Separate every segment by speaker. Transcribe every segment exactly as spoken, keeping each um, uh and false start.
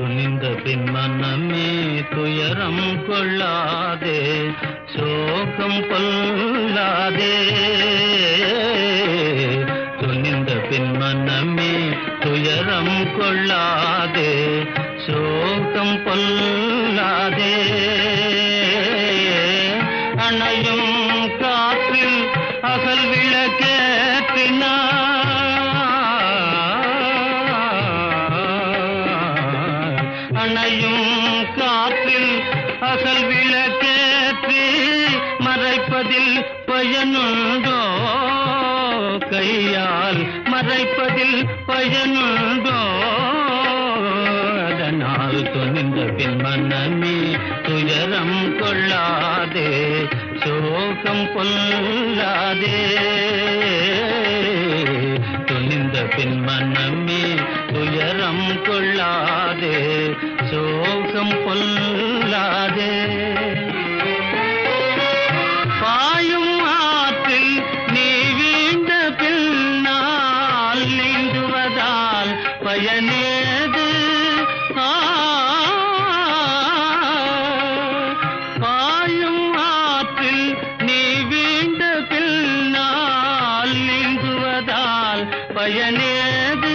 Speaker 1: துணிந்த பின் மனமே துயரம் கொள்ளாதே, சோகம் கொள்ளாதே. துணிந்த பின் மனமே துயரம் கொள்ளாதே, சோகம் கொள்ளாதே. அணையும் காற்றில் அகல் விளக்கேற்றினார், அணையும் காற்றில் அகல் விளக்கேற்றி மறைப்பதில் பயனுண்டோ, கையால் மறைப்பதில் பயனுண்டோ. அதனால் துணிந்த பின் மனமே துயரம் கொள்ளாதே, சோகம் கொள்ளாதே. துணிந்த பின் மனமே துயரம் கொள்ளாதே, சோகம் கொள்ளாதே. பாயும் ஆற்றில் நீ வீழ்ந்த பின்னால் நீந்துவதால் பயனேது? பாயும் ஆற்றில் நீ வீழ்ந்த பின்னால் நீந்துவதால் பயனேது?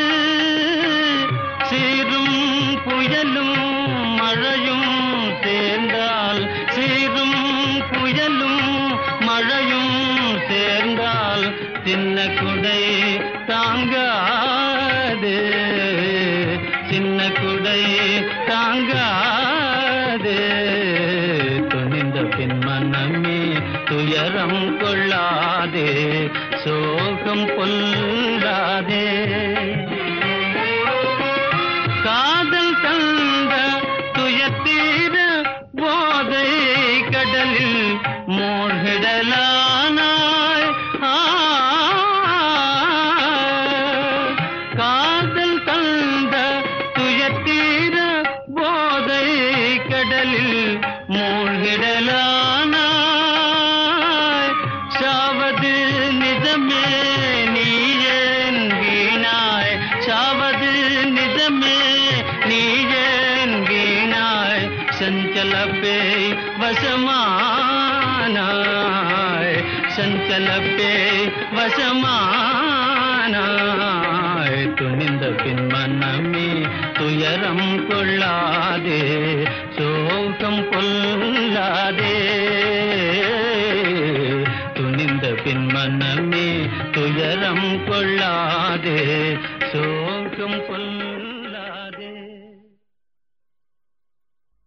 Speaker 1: சீரும் புயலும் மழையும் சேர்ந்தால், சீரும் புயலும் மழையும் சேர்ந்தால் சின்ன குடை தாங்காது, சின்ன குடை தாங்காது. துணிந்த பின் மனமே துயரம் கொள்ளாதே, சோகம் கொள்ளாதே. காதல் தந்த துயத்தீர போதை கடலில் மூழ்கிடலானாய். காதல் தந்த துயத்தீர போதை கடலில் மூழ்கிடலானாய். சாவது நிஜமே நீ ஏன் வீணாய், சாவது நிஜமே நீ ஏன் வீணாய். சஞ்சல பேய் வசமானாய், சஞ்சல பேய் வசமானாய். துணிந்த பின் மனமே துயரம் கொள்ளாதே, சோகம் கொள்ளாதே. துணிந்த பின் மனமே துயரம் கொள்ளாதே, சோகம் கொள்ளாதே.